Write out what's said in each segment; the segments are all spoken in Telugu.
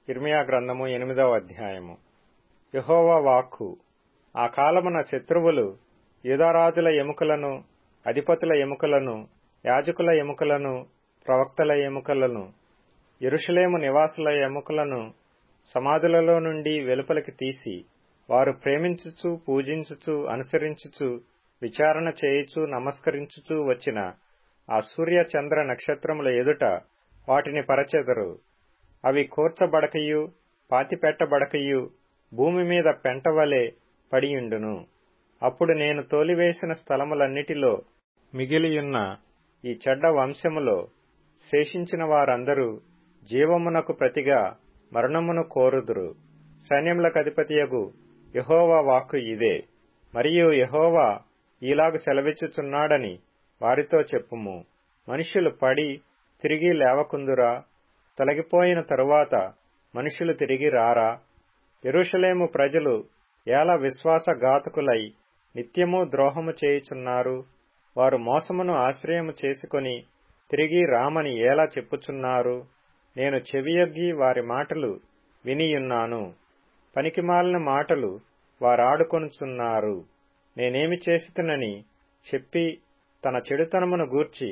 ఇర్మీయా గ్రంథము 8వ అధ్యాయము. యెహోవా వాక్కు. ఆ కాలమున శత్రువులు యూదారాజుల ఎముకలను, అధిపతుల ఎముకలను, యాజకుల ఎముకలను, ప్రవక్తల ఎముకలను, యెరూషలేము నివాసుల ఎముకలను సమాధులలో నుండి వెలుపలికి తీసి, వారు ప్రేమించుచు, పూజించుచు, అనుసరించుచు, విచారణ చేయుచు, నమస్కరించుచు వచ్చిన ఆ సూర్య చంద్ర నక్షత్రముల ఎదుట వాటిని పరచెదరు. అవి కూర్చబడకయు, పాతిపెట్టబడకయు, భూమి మీద పెంటవలె పడియుండును. అప్పుడు నేను తోలివేసిన స్థలములన్నిటిలో మిగిలియున్న ఈ చెడ్డ వంశములో శేషించిన వారందరూ జీవమునకు ప్రతిగా మరణమును కోరుదురు. సైన్యములకధిపతియగు యెహోవా వాక్కు ఇదే. మరియు యెహోవా ఈలాగు సెలవిచ్చుచున్నాడని వారితో చెప్పుము. మనుష్యులు పడి తిరిగి లేవకుందురా? తొలగిపోయిన తరువాత మనుష్యులు తిరిగి రారా? యెరూషలేము ప్రజలు ఏల విశ్వాసఘాతకులై నిత్యము ద్రోహము చేయుచున్నారు? వారు మోసమును ఆశ్రయము చేసుకొని తిరిగి రామని ఏలా చెప్పుచున్నారు? నేను చెవియొగ్గి వారి మాటలు వినియున్నాను. పనికిమాలిన మాటలు వారాడుకొనుచున్నారు. నేనేమి చేసితినని చెప్పి తన చెడుతనమును గూర్చి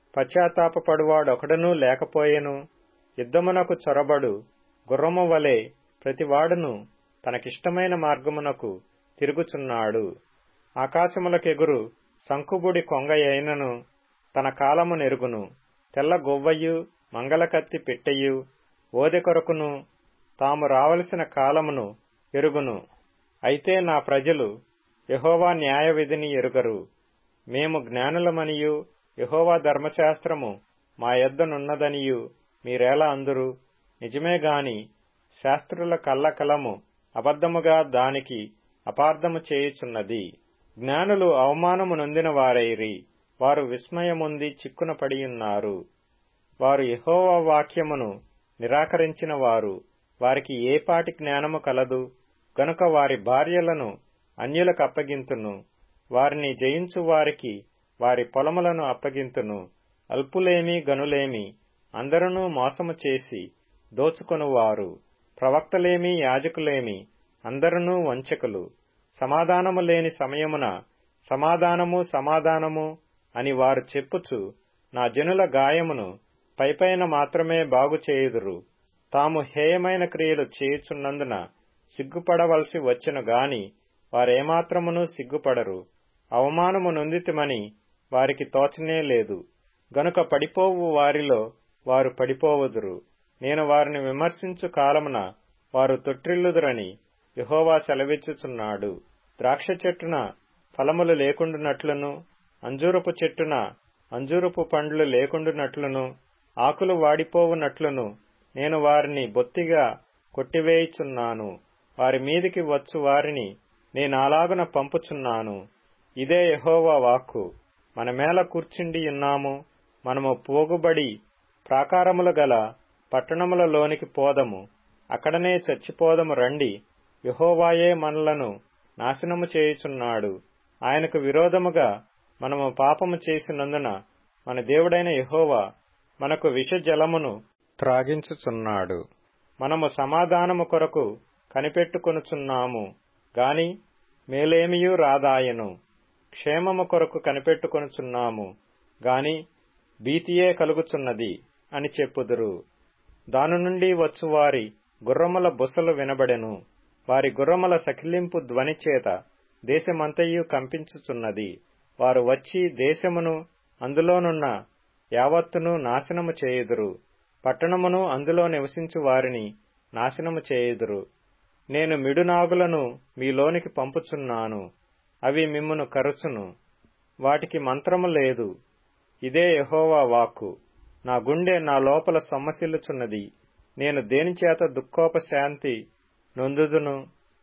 పశ్చాత్తాపపడువాడొకడునూ లేకపోయెను. యుద్ధమునకు చొరబడు గుర్రము వలె ప్రతివాడును తనకిష్టమైన మార్గమునకు తిరుగుచున్నాడు. ఆకాశములకెగురు సంకుబుడి కొంగయైనను తన కాలము నెరుగును. తెల్ల గొవ్వయు, మంగళకత్తి పిట్టయు ఓదె కొరకును తాము రావలసిన కాలమును ఎరుగును. అయితే నా ప్రజలు యెహోవా న్యాయ విధిని ఎరుగరు. మేము జ్ఞానులమనియు, యెహోవా ధర్మశాస్త్రము మా యొద్దనున్నదనియు మీరేలా అందురు? నిజమే గాని శాస్త్రుల కల్లకలము అబద్ధముగా దానికి అపార్థము చేయుచున్నది. జ్ఞానులు అవమానము నొందిన వారైరి. వారు విస్మయముంది చిక్కున పడియున్నారు. వారు యెహోవా వాక్యమును నిరాకరించిన వారు. వారికి ఏపాటి జ్ఞానము కలదు? గనుక వారి భార్యలను అన్యులకు అప్పగింతును. వారిని జయించు వారికి వారి పొలములను అప్పగింతును. అల్పులేమి గనులేమి అందరునూ మోసము చేసి దోచుకొనువారు. ప్రవక్తలేమి యాజకులేమి అందరునూ వంచకులు. సమాధానము లేని సమయమున సమాధానము సమాధానము అని వారు చెప్పుచు నా జనుల గాయమును పైపైన మాత్రమే బాగు చేయుదురు. తాము హేయమైన క్రియలు చేయుచున్నందున సిగ్గుపడవలసి వచ్చెను గాని వారేమాత్రమునూ సిగ్గుపడరు. అవమానము నొందితిమని వారికి తోచనే లేదు. గనుక పడిపోవు వారిలో వారు పడిపోవుదురు. నేను వారిని విమర్శించు కాలమున వారు తొట్రిల్లుదురని యెహోవా సెలవిచ్చుచున్నాడు. ద్రాక్ష చెట్టున ఫలములు లేకుండునట్లును, అంజూరపు చెట్టున అంజూరపు పండ్లు లేకుండునట్లును, ఆకులు వాడిపోవునట్లును నేను వారిని బొత్తిగా కొట్టివేయుచున్నాను. వారి మీదికి వచ్చు వారిని నేనాలాగున పంపుచున్నాను. ఇదే యెహోవా వాక్కు. మనమేల కూర్చుండియున్నాము? మనము పోగుబడి ప్రాకారములు గల పట్టణములలోనికి పోదము. అక్కడనే చచ్చిపోదము రండి. యెహోవాయే మనలను నాశనము చేయుచున్నాడు. ఆయనకు విరోధముగా మనము పాపము చేసినందున మన దేవుడైన యెహోవా మనకు విషజలమును త్రాగించుచున్నాడు. మనము సమాధానము కొరకు కనిపెట్టుకొనుచున్నాము గాని మేలేమియూ రాదాయను. క్షేమము కొరకు కనిపెట్టుకొనుచున్నాము గాని భీతియే కలుగుచున్నది అని చెప్పుదురు. దాని నుండి వచ్చువారి గుర్రముల బుసలు వినబడెను. వారి గుర్రముల సకిలింపు ధ్వని చేత దేశమంతయు కంపించుచున్నది. వారు వచ్చి దేశమును అందులోనున్న యావత్తును నాశనము చేయుదురు. పట్టణమును అందులో నివసించు వారిని నాశనము చేయుదురు. నేను మిడునాగులను మీలోనికి పంపుచున్నాను. అవి మిమ్మును కరుచును. వాటికి మంత్రము లేదు. ఇదే యెహోవా వాక్కు. నా గుండె నా లోపల సొమ్మసిల్లుచున్నది. నేను దేనిచేత దుఃఖోపశాంతి నొందుదును?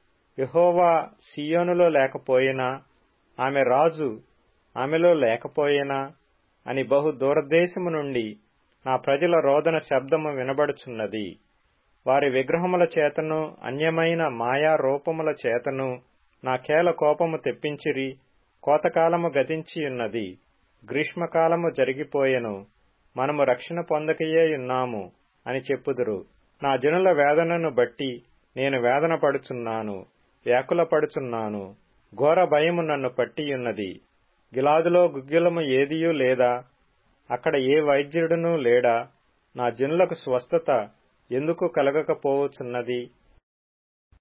యెహోవా సీయోనులో లేకపోయినా, ఆమె రాజు ఆమెలో లేకపోయినా అని బహు దూరదేశము నుండి నా ప్రజల రోదన శబ్దము వినబడుచున్నది. వారి విగ్రహముల చేతను అన్యమైన మాయా రూపముల చేతను నాకేల కోపము తెప్పించిరి. కోతకాలము గతించియున్నది. గ్రీష్మకాలము జరిగిపోయెను. మనము రక్షణ పొందకయే ఉన్నాము అని చెప్పుదురు. నా జనుల వేదనను బట్టి నేను వేదన పడుచున్నాను, వ్యాకులపడుచున్నాను. ఘోర భయము నన్ను పట్టియున్నది. గిలాదులో గుగ్గిలము ఏదియూ లేదా? అక్కడ ఏ వైద్యుడునూ లేడా? నా జనులకు స్వస్థత ఎందుకు కలగకపోవచున్నది?